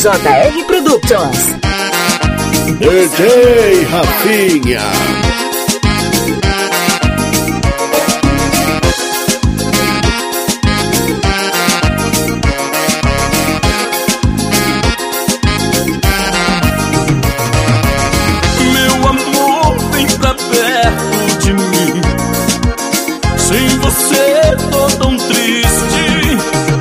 JR Productions. DJ Rafinha. Meu amor, vem pra perto de mim. Sem você tô tão triste.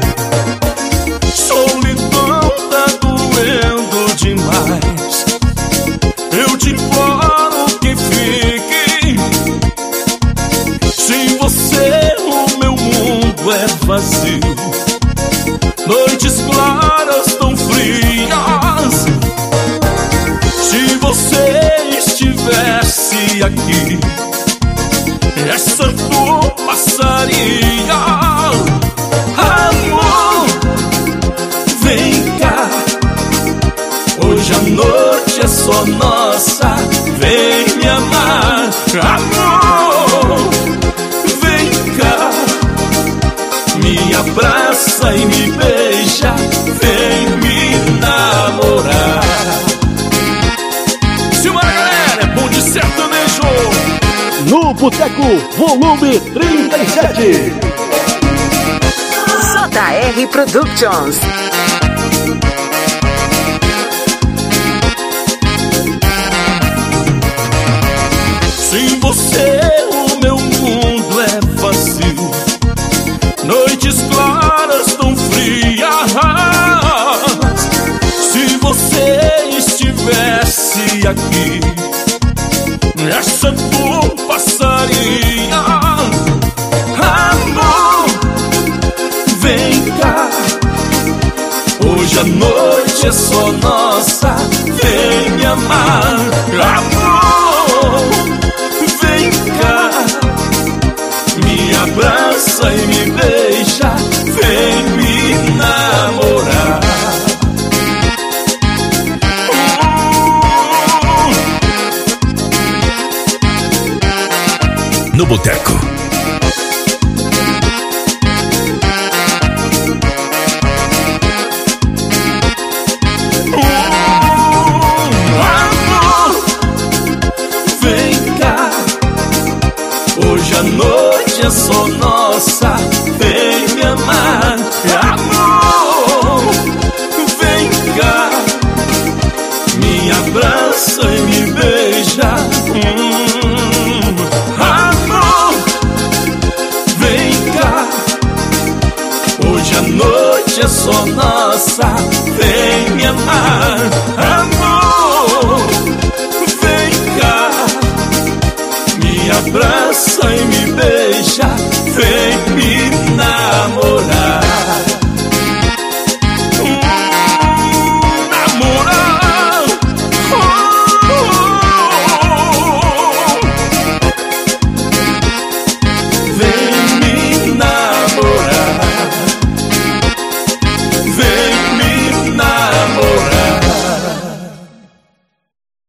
Solidão tá doendo demais. Eu te imploro que fique. Sem você o meu mundo é vazio. Noites claras tão frias. Se você estivesse aqui, essa dor passaria. Amor, vem cá. Hoje a noite é só nossa. Vem me amar. Amor, vem cá. Me abraça e me beija. Vem me namorar. Sertanejo No Boteco, volume 37. JR Productions. Sem você o meu mundo é vazio. Noites claras tão frias. Se você estivesse aqui, essa dor passaria. Amor, vem cá. Hoje a noite é só nossa. Vem me amar. Amor, vem cá. Me abraça e me beija. Vem me namorar. No Boteco. Amor, vem cá. Hoje a noite é só nossa. Vem me amar. Amor, vem cá. Me abraça e me beija. Hoje a noite é só nossa. Vem me amar. Amor, vem cá. Me abraça.